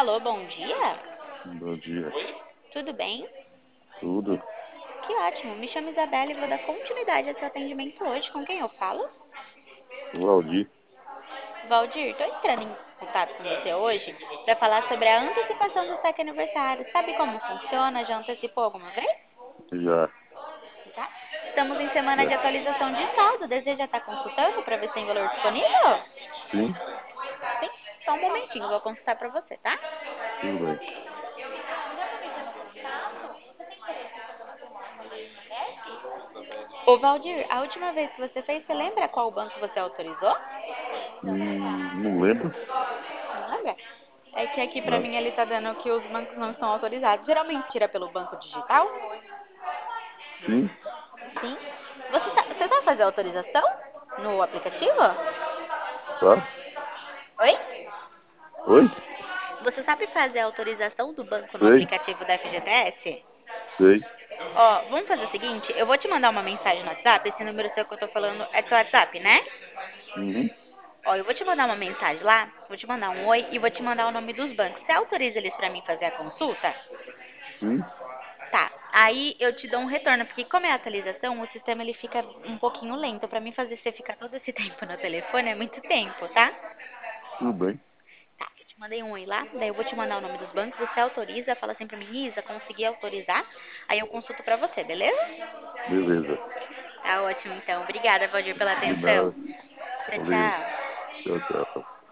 Alô, bom dia? Bom dia. Tudo bem? Tudo? Que ótimo. Me chamo Isabela e vou dar continuidade ao seu atendimento hoje. Com quem eu falo? O Aldir? Valdir, estou entrando em contato com você hoje para falar sobre a antecipação do saque aniversário. Sabe como funciona? Já antecipou alguma vez? Já, Já? Estamos em semana de já. atualização de saldo. Deseja estar consultando para ver se tem valor disponível? Sim? Sim? Só um momentinho, vou consultar para você, tá? Tudo bem. Ô Valdir, a última vez que você fez, você lembra qual banco você autorizou? Não lembro? Não lembra? É que aqui pra Não. mim ele tá dando que os bancos não estão autorizados. Geralmente tira pelo banco digital? Sim? Sim. Você sabe fazer autorização no aplicativo? Tá? Oi? Oi? Você sabe fazer a autorização do banco no Sei, aplicativo da FGTS? sei. Ó, vamos fazer o seguinte, eu vou te mandar uma mensagem no WhatsApp, esse número seu que eu tô falando é do seu WhatsApp, né? Uhum. Ó, eu vou te mandar uma mensagem lá, vou te mandar um oi e vou te mandar o nome dos bancos. Você autoriza eles pra mim fazer a consulta? Sim? Tá, aí eu te dou um retorno, porque como é atualização, o sistema ele fica um pouquinho lento. Pra mim fazer você ficar todo esse tempo no telefone é muito tempo, tá? Tudo bem. Tá, eu te mandei um oi lá, daí eu vou te mandar o nome dos bancos, você autoriza, fala assim pra mim, Isa, consegui autorizar, aí eu consulto pra você, beleza? Beleza. Tá ótimo, então. Obrigada, Valdir, pela De atenção. nada. Tchau, Valeu. tchau. Tchau, tchau.